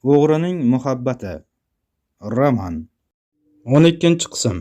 O'g'rining muhabbati. Roman. 12-qism.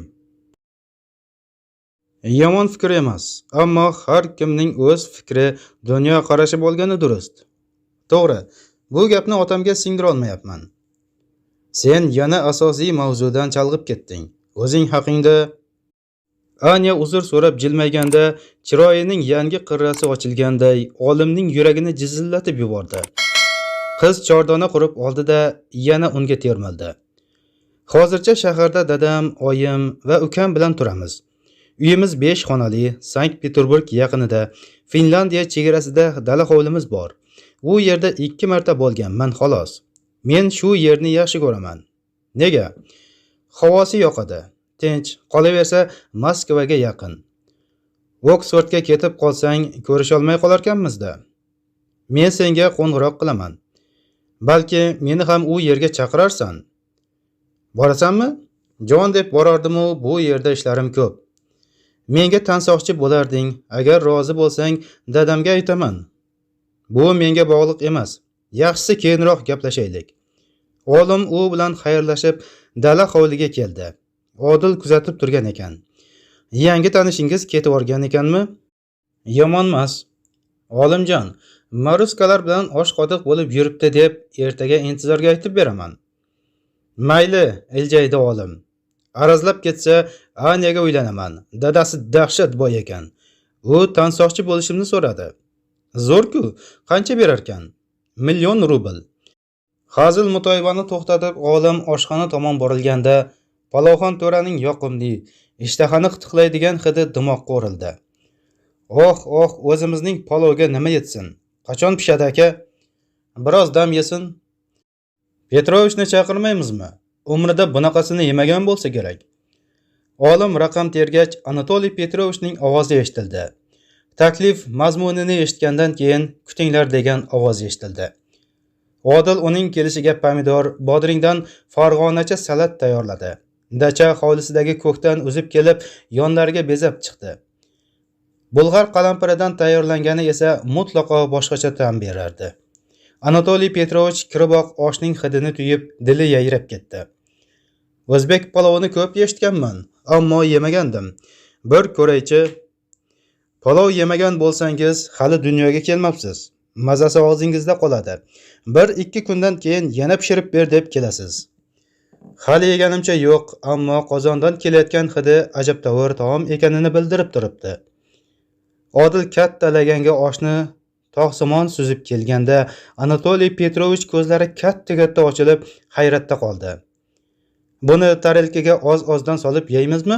Yomon fikr emas, ammo har kimning o'z fikri, dunyo qarashi bo'lgani durust. To'g'ri, bu gapni otamga singdira olmayapman. Sen yana asosiy mavzudan chalg'ib ketding. O'zing haqingda. Anya uzr so'rab jilmayganda, chiroyining yangi qirrasi ochilganday, olimning yuragini jizillatib yubordi. Qiz chordona qurib oldi-da, yana unga termildi. Hozircha shaharda dadam, oyim va ukam bilan turamiz. Uyimiz 5 xonali, Sankt-Peterburg yaqinida, Finlandiya chegarasida dala hovlimiz bor. U yerda 2 marta bo'lganman xolos. Men shu yerni yaxshi ko'raman. Nega? Havosi yoqadi. Tinch, qolaversa Moskvaga yaqin. Oksfordga ketib qolsang, ko'risha olmay qolarkanmiz-da. Men senga qo'ng'iroq qilaman. Balki meni ham u yerga chaqirarsan. Borasanmi? Jon deb borardim-u, bu yerda ishlarim ko'p. Menga tansoqchi bo'larding. Agar rozi bo'lsang, dadamga aytaman. Bu menga bog'liq emas. Yaxshisi keyinroq gaplashaylik. Olim u bilan xayrlashib, dala hovliga keldi. Odil kuzatib turgan ekan. Yangi tanishingiz ketib o'rgan ekanmi? Yomonmas. Olimjon, Maruskalar bilan osh-qodiq bo'lib yuribdi deb ertaga intizorga aytib beraman. Mayli, iljaydi olim. Arazlab ketsa, Anyaga uylanaman. Dadasi dahshat boy ekan. U tansoqchi bo'lishimni so'radi. Zo'r-ku, qancha berarkan? 1,000,000 rubl. Hazil mutoyibani to'xtatib, olim oshxona tomon borilganda, Palovxon to'raning yoqimli, ishtahani qitiqlaydigan hidi dimoqqa urildi. Oh, o'zimizning palovga nima yetsin? Qachon pishadi aka? Biroz dam yesin. Petrovichni chaqirmaymizmi? Umrida bunaqasini yemagan bo'lsa kerak. Olim raqam tergach, Anatoliy Petrovichning ovozi eshitildi. Taklif mazmunini eshitgandan keyin kutinglar degan ovoz eshitildi. Odil uning kelishiga pomidor, bodringdan farg'onacha salat tayyorladi. Dacha hovlisidagi ko'kdan uzib kelib, yonlariga bezab chiqdi. Bulg'ar qalampiridan tayyorlangani esa mutlaqo boshqacha ta'm berardi. Anatoliy Petrovich kiriboq oshning hidini tuyib, dili yayrab ketdi. O'zbek palovini ko'p eshitganman, ammo yemagandim. Bir ko'raychi. Palov yemagan bo'lsangiz, hali dunyoga kelmabsiz. Mazasi og'zingizda qoladi. 1-2 kundan keyin yana pishirib ber deb kelasiz. Hali yeganimcha yo'q, ammo qozondan kelayotgan hidi ajabtovur taom ekanini bildirib turibdi. Odil katta laganga oshni tog'simon suzib kelganda, Anatoliy Petrovich ko'zlari katta ochilib, hayratda qoldi. Buni tarelkaga oz-ozdan solib yeymizmi?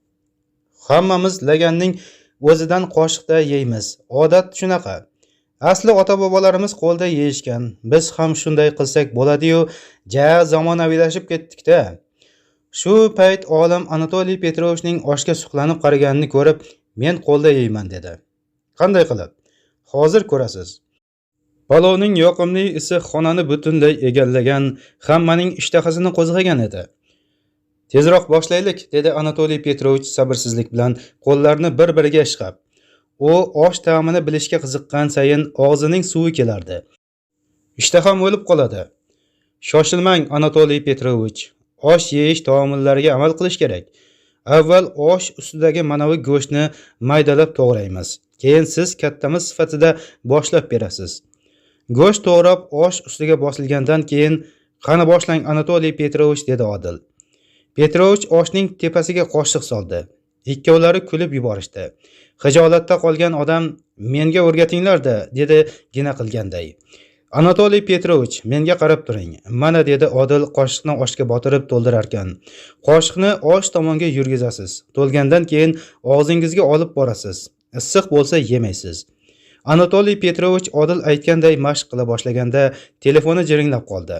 Hammamiz laganning o'zidan qoshiqda yeymiz. Odat shunaqa. Asli ota-bobolarimiz qo'lda yeyishgan. Biz ham shunday qilsak bo'ladi-yu, zamonaviylashib ketdik-da. Shu payt olim Anatoliy Petrovichning oshga suqlanib qaraganini ko'rib, men qo'lda yeyman dedi. Qanday qilib? Hozir ko'rasiz. Palovning yoqimli isi xonani butunlay egallagan, hammaning ishtahasini qo'zg'agan edi. Tezroq boshlaylik, dedi Anatoliy Petrovich sabrsizlik bilan qo'llarini bir-biriga ishqab. U osh ta'mini bilishga qiziqqan sayin og'zining suvi kelardi. Ishtaham o'lib qoladi. Shoshilmang, Anatoliy Petrovich. Osh yeyish taomillariga amal qilish kerak. Avval osh ustidagi manavi go'shtni maydalab to'g'raymiz. Keyin siz kattamiz sifatida boshlab berasiz. Go'sht to'g'rab osh ustiga bosilgandan keyin qani boshlang, Anatoliy Petrovich, dedi Odil. Petrovich oshning tepasiga qoshiq soldi. Ikkovlari kulib yuborishdi. Xijolatda qolgan odam, menga o'rgatinglar-da, dedi gina qilganday. Anatoliy Petrovich, menga qarab turing. Mana, dedi Odil qoshiqni oshga botirib to'ldirarkan. Qoshiqni osh tomonga yurgizasiz. To'lgandan keyin og'zingizga olib borasiz. Issiq bo'lsa yemaysiz. Anatoliy Petrovich Odil aytganday mashq qila boshlaganda telefoni jiringlab qoldi.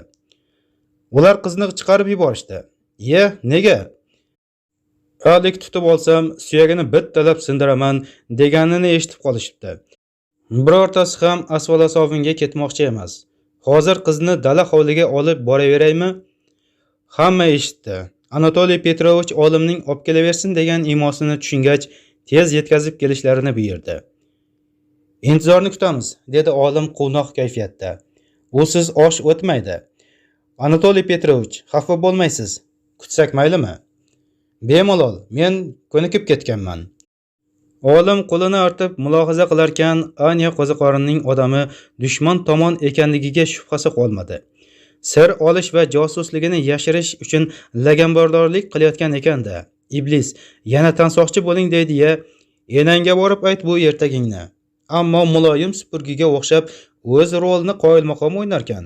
Ular qizni chiqarib yuborishdi. Nega? Alik tutib olsam, suyagini bittalab sindiraman deganini eshitib qolishibdi. Birortasi ham Asvalasovinga ketmoqchi emas. Hozir qizni dala hovliga olib boraveraymi? Hamma eshitdi. Anatoliy Petrovich olimning olib kelaversin degan imosini tushungach, tez yetkazib kelishlarini buyurdi. Intizorni kutamiz, dedi olim quvnoq kayfiyatda. Usiz osh o'tmaydi. Anatoliy Petrovich, xafa bo'lmaysiz. Kutsak maylimi? Bemalol, men ko'nikib ketganman. Olim qo'lini artib mulohaza qilarkan, Anya qo'ziqorinning odami dushman tomon ekanligiga shubhasi qolmadi. Sir olish va josusligini yashirish uchun laganbardorlik qilayotgan ekanda. Iblis, yana tansoqchi bo'ling deydi-ya. Enangga borib ayt bu ertagingni. Ammo muloyim supurgiga o'xshab o'z rolini qoyilmaqom o'ynarkan.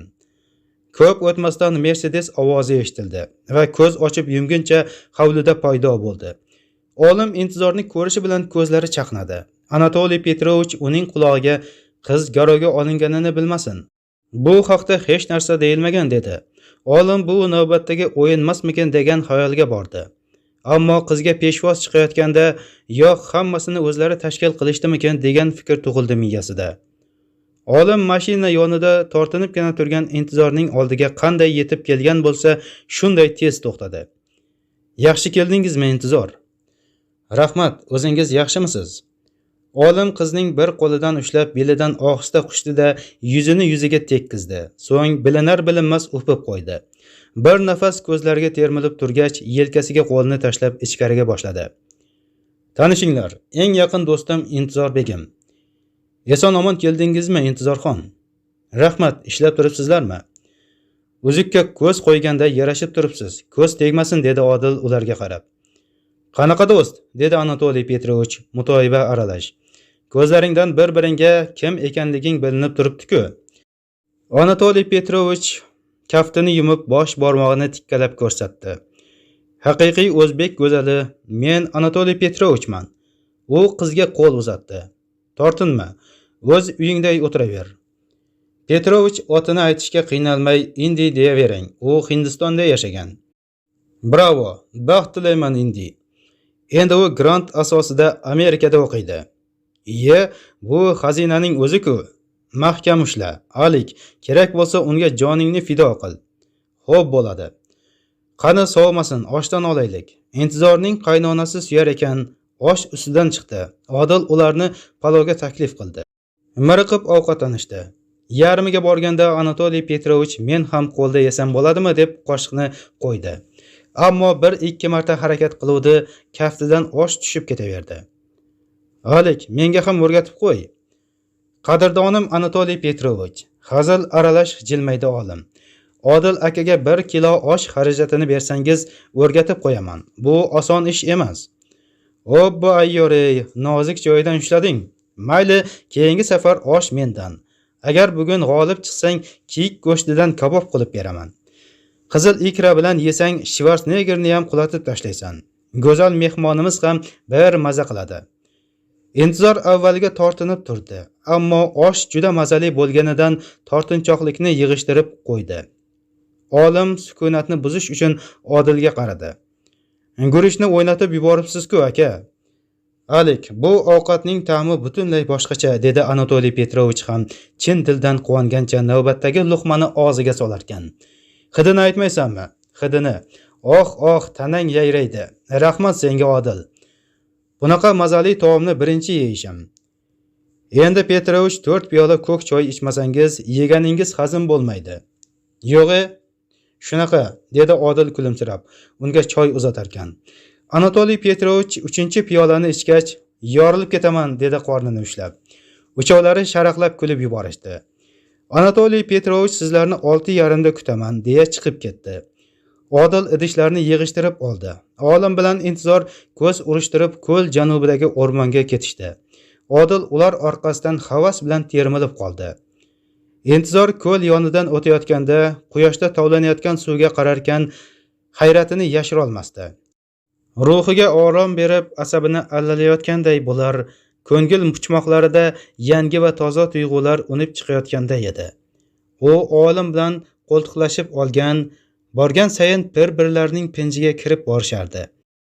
Ko'p o'tmasdan Mercedes ovozi eshitildi va ko'z ochib yumguncha hovlida paydo bo'ldi. Olim intizorni ko'rishi bilan ko'zlari chaqnadi. Anatoliy Petrovich uning qulog'iga qiz garovga olinganini bilmasin. Bu haqda hech narsa deyilmagan dedi. Olim bu navbatdagi o'yinmasmikin degan xayolga bordi. Ammo qizga peshvoz chiqayotganda yo'q hammasini o'zlari tashkil qilishdimikin degan fikr tug'ildi miyasida. Olim mashina yonida tortinibgina turgan intizorning oldiga qanday yetib kelgan bo'lsa, shunday tez to'xtadi. Yaxshi keldingizmi intizor? Rahmat, o'zingiz yaxshimisiz? Olim qizning bir qo'lidan ushlab belidan ohista quchdi-da, yuzini yuziga tekkizdi. So'ng bilinar bilinmas o'pib qo'ydi. Bir nafas ko'zlariga termilib turgach, yelkasiga qo'lini tashlab ichkariga boshladi. Tanishinglar, eng yaqin do'stim Intizor begim. Eson-omon keldingizmi Intizorxon? Rahmat, ishlab turibsizlarmi? Uzukka ko'z qo'yganda yarashib turibsiz. Ko'z tegmasin dedi Odil ularga qarab. Qanaqa do'st? Dedi Anatoliy Petrovich mutoyiba aralash. Ko'zlaringdan bir-biringga kim ekanliging bilinib turibdi-ku. Anatoliy Petrovich kaftini yumib bosh barmog'ini tikkalab ko'rsatdi. Haqiqiy o'zbek go'zali, men Anatoliy Petrovichman. U qizga qo'l uzatdi. Tortinma, o'z uyingda o'tiraver. Petrovich otini aytishga qiynalmay Indi deyavering. U Hindistonda yashagan. Bravo, baxt tilayman Indi. Endi u grant asosida Amerikada o'qiydi. Iye, bu xazinaning o'zi-ku. Mahkam ushla, Alik, kerak bo'lsa unga joningni fido qil. Xo'p bo'ladi. Qani sovmasin, oshdan olaylik. Intizorning qaynonasi suyar ekan, osh ustidan chiqdi. Odil ularni palovga taklif qildi. Miriqib ovqatlanishdi. Yarmiga borganda Anatoliy Petrovich men ham qo'lda yesam bo'ladimi deb qoshiqni qo'ydi. Ammo bir-ikki marta harakat qiluvdi, kaftidan osh tushib ketaverdi. Alik, menga ham o'rgatib qo'y. Qadrdonim Anatoliy Petrovich, hazil aralash jilmaydi olim. Odil akaga 1 kilo osh xarajatini bersangiz, o'rgatib qo'yaman. Bu oson ish emas. Obbo ayyorey, nozik joyidan ushlading. Mayli, keyingi safar osh mendan. Agar bugun g'olib chiqsang, kiyik go'shtidan kabob qilib beraman. Qizil ikra bilan yesang, Schwarzeneggerni ham qulatib tashlaysan. Go'zal mehmonimiz ham bir maza qiladi. Intizor avvaliga tortinib turdi, ammo osh juda mazali bo'lganidan tortinchoqlikni yig'ishtirib qo'ydi. Olim sukunatni buzish uchun Odilga qaradi. Gurishni o'ynatib yuboribsiz-ku aka. Alik, bu ovqatning ta'mi butunlay boshqacha, dedi Anatoliy Petrovich ham chin dildan quvongancha navbatdagi luqmani og'ziga solarkan. Hidini aytmaysanmi? Hidini. Oh, tanang yayraydi. Rahmat senga Odil. Bunaqa mazali taomni birinchi yeyishim. Endi Petrovich 4 piyola ko'k choy ichmasangiz, yeganingiz hazm bo'lmaydi. Yo'g'e, shunaqa, dedi Odil kulimsirab, unga choy uzatarkan. Anatoliy Petrovich 3-piyolani ichgach, yorilib ketaman, dedi qornini ushlab. Uchovlari sharaqlab kulib yuborishdi. Anatoliy Petrovich sizlarni 6:30 da kutaman, deya chiqib ketdi. Odil idishlarni yig'ishtirib oldi. Olim bilan Intizor ko'z urishtirib ko'l janubidagi o'rmonga ketishdi. Odil ular orqasidan havas bilan termilib qoldi. Intizor ko'l yonidan o'tayotganda quyoshda tovlanayotgan suvga qararkan, hayratini yashira olmasdi. Ruhiga orom berib, asabini allalayotganday bo'lar, ko'ngil puchmoqlarida yangi va toza tuyg'ular unib chiqayotganda edi. U olim bilan qo'ltiqlashib borgan sayin bir-birlarining pinjiga kirib borishardi.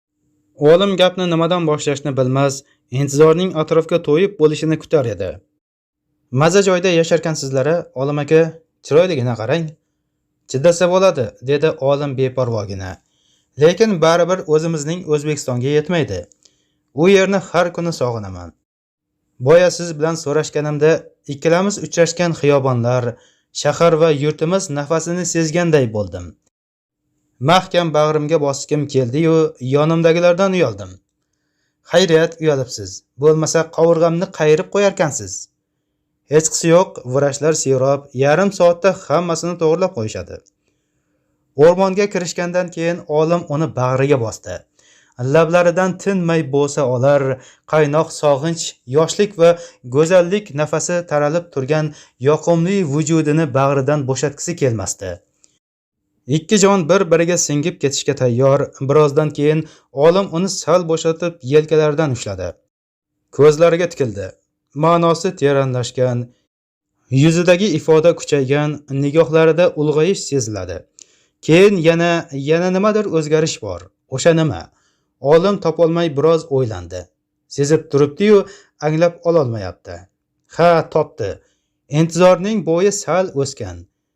Olim gapni nimadan boshlashni bilmas, Intizorning atrofga to'yib bo'lishini kutar edi. Maza joyda yasharkansizlar, Olim aka, chiroyligina qarang. Chiddasa bo'ladi, dedi olim beparvogina. Lekin baribir o'zimizning O'zbekistonga yetmaydi. U yerni har kuni sog'inaman. Boya siz bilan so'rashganimda ikkalamiz uchrashgan xiyobonlar, Shahar va yurtimiz nafasini sezganday bo'ldim. Mahkam bag'rimga bosgim keldi-yu, yonimdagilardan uyaldim. Xayriyat uyalibsiz. Bo'lmasa qovurg'amni qayirib qo'yarkansiz. Hechqisi yo'q, vrachlar serob, yarim soatda hammasini to'g'rilab qo'yishadi. O'rmonga kirishgandan keyin olim uni bag'riga bosdi. Lablaridan tinmay bo'sa olar, qaynoq sog'inch, yoshlik va go'zallik nafasi taralib turgan yoqimli vujudini bag'ridan bo'shatgisi kelmasdi. Ikki jon bir-biriga singib ketishga tayyor. Birozdan keyin olim uni sal bo'shatib yelkalaridan ushladi. Ko'zlariga tikildi. Ma'nosi teranlashgan, yuzidagi ifoda kuchaygan, nigohlarida ulg'ayish seziladi. Keyin yana nimadir o'zgarish bor. O'sha nima? Olim topolmay biroz o'ylandi. Sezib turibdi-yu, anglab ololmayapti. Ha, topdi. Intizorning bo'yi sal o'sgan.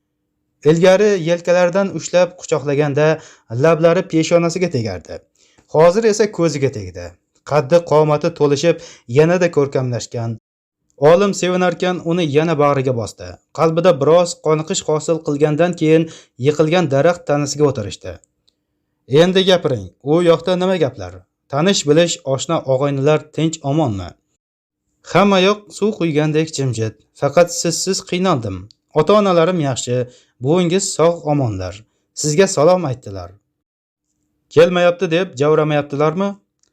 Ilgari yelkalaridan ushlab quchoqlaganda lablari peshonasiga tegardi. Hozir esa ko'ziga tegdi. Qaddi qomati to'lishib, yanada ko'rkamlashgan. Olim sevinarkan uni yana bag'riga bosdi. Qalbida biroz qoniqish hosil qilgandan keyin yiqilgan daraxt tanasiga o'tirishdi. Endi gapiring, u yoqda nima gaplar? Tanish bilish, oshna og'aynilar tinch omonmi? Hamma yoq suv quygandek jimjit. Faqat sizsiz qiynaldim. Ota-onalarim yaxshi, buvingiz sog' omonlar. Sizga salom aytdilar. Kelmayapti deb javramayaptilarmi?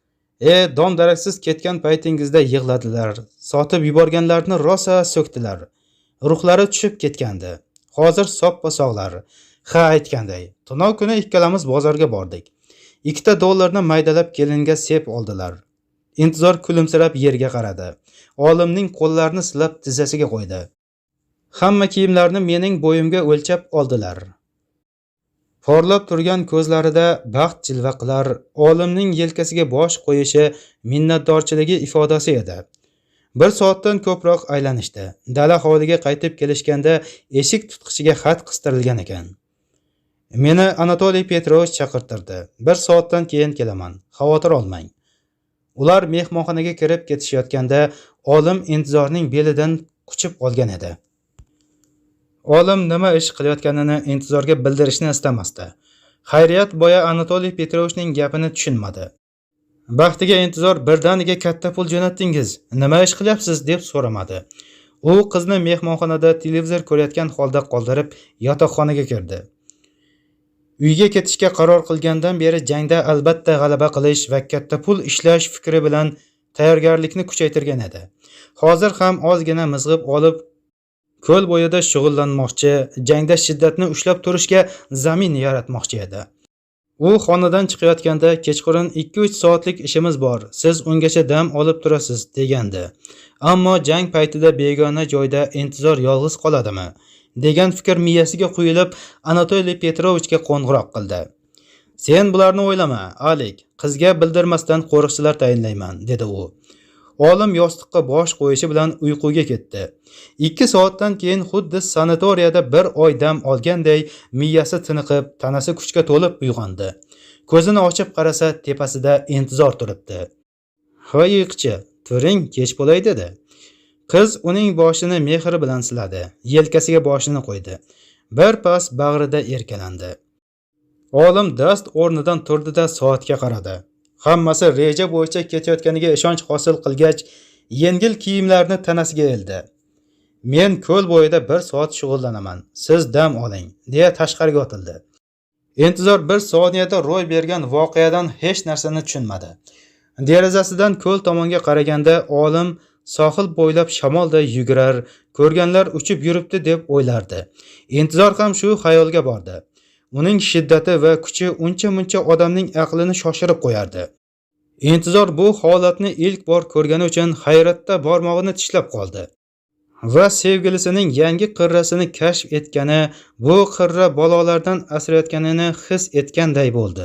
Dom daraksiz ketgan paytingizda yig'ladilar. Sotib yuborganlarni rosa so'kdilar. Ruhlari tushib ketgandi. Hozir soppa sog'lar. Ha, aytganday, tunov kuni ikkalamiz bozorga bordik. $2 maydalab kelinga sep oldilar. Intizor kulimsirab yerga qaradi. Olimning qo'llarini silab tizzasiga qo'ydi. Hamma kiyimlarni mening bo'yimga o'lchab oldilar. Porlab turgan ko'zlarida baxt jilva qilar, olimning yelkasiga bosh qo'yishi minnatdorchiligi ifodasi edi. 1 soatdan ko'proq aylanishdi. Dala hovliga qaytib kelishganda eshik tutqichiga xat qistirilgan ekan. Meni Anatoliy Petrovich chaqirtirdi. 1 soatdan keyin kelaman. Xavotir olmang. Ular mehmonxonaga kirib ketishayotganda olim intizorning belidan quchib olgan edi. Olim nima ish qilayotganini intizorga bildirishni istamasdi. Xayriyat boya Anatoliy Petrovichning gapini tushunmadi. Baxtiga intizor birdaniga katta pul jo'natdingiz. Nima ish qilyapsiz deb so'ramadi. U qizni mehmonxonada televizor ko'rayotgan holda qoldirib, yotoqxonaga kirdi. Uyga ketishga qaror qilgandan beri jangda albatta g'alaba qilish va katta pul ishlash fikri bilan tayyorgarlikni kuchaytirgan edi. Hozir ham ozgina mizg'ib olib ko'l bo'yida shug'ullanmoqchi, jangda shiddatni ushlab turishga zamin yaratmoqchi edi. U xonadan chiqayotganda kechqurun 2-3 soatlik ishimiz bor. Siz ungacha dam olib turasiz degandi. Ammo jang paytida begona joyda intizor yolg'iz qoladimi degan fikr miyasiga quyilib, Anatoliy Petrovichga qo'ng'iroq qildi. Sen bularni o'ylama, Alik. Qizga bildirmasdan qo'riqchilar tayinlayman, dedi u. Olim yostiqqa bosh qo'yishi bilan uyquga ketdi. 2 soatdan keyin xuddi sanatoriyada 1 oy dam olganday miyasi tiniqib, tanasi kuchga to'lib uyg'ondi. Ko'zini ochib qarasa, tepasida intizor turibdi. "Hoy yiqchi, turing, kech bo'lay" dedi. Qiz uning boshini mehr bilan siladi, yelkasiga boshini qo'ydi. Bir pas bag'rida erkalandi. Olim dast o'rnidan turdi-da soatga qaradi. Hammasi reja bo'yicha ketayotganiga ishonch hosil qilgach, yengil kiyimlarni tanasiga eldi. "Men ko'l bo'yida 1 soat shug'ullanaman. Siz dam oling", deya tashqariga otildi. Intizor 1 soniyada ro'y bergan voqeadan hech narsani tushunmadi. Derazasidan ko'l tomonga qaraganda olim sohil bo'ylab shamolday yugurar, ko'rganlar uchib yuribdi deb o'ylardi. Intizor ham shu xayolga bordi. Uning shiddati va kuchi uncha-muncha odamning aqlini shoshirib qo'yardi. Intizor bu holatni ilk bor ko'rgani uchun hayratda barmog'ini tishlab qoldi. Va sevgilisining yangi qirrasini kashf etgani, bu qirra balolardan asrayotganini his etganday bo'ldi.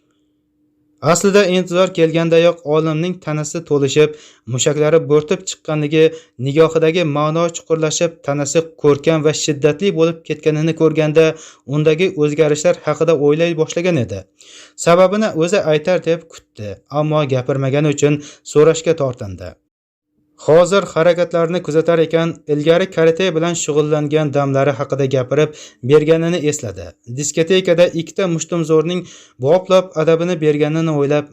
Aslida intizor kelgandayoq olimning tanasi to'lishib, mushaklari bo'rtib chiqqanligi, nigohidagi ma'no chuqurlashib, tanasi ko'rkam va shiddatli bo'lib ketganini ko'rganda, undagi o'zgarishlar haqida o'ylay boshlagan edi. Sababini o'zi aytar deb kutdi, ammo gapirmagani uchun so'rashga tortindi. Hozir harakatlarini kuzatar ekan, ilgari karate bilan shug'ullangan damlari haqida gapirib berganini esladi. Diskotekada ikkita mushtumzo'rning boplab adabini berganini o'ylab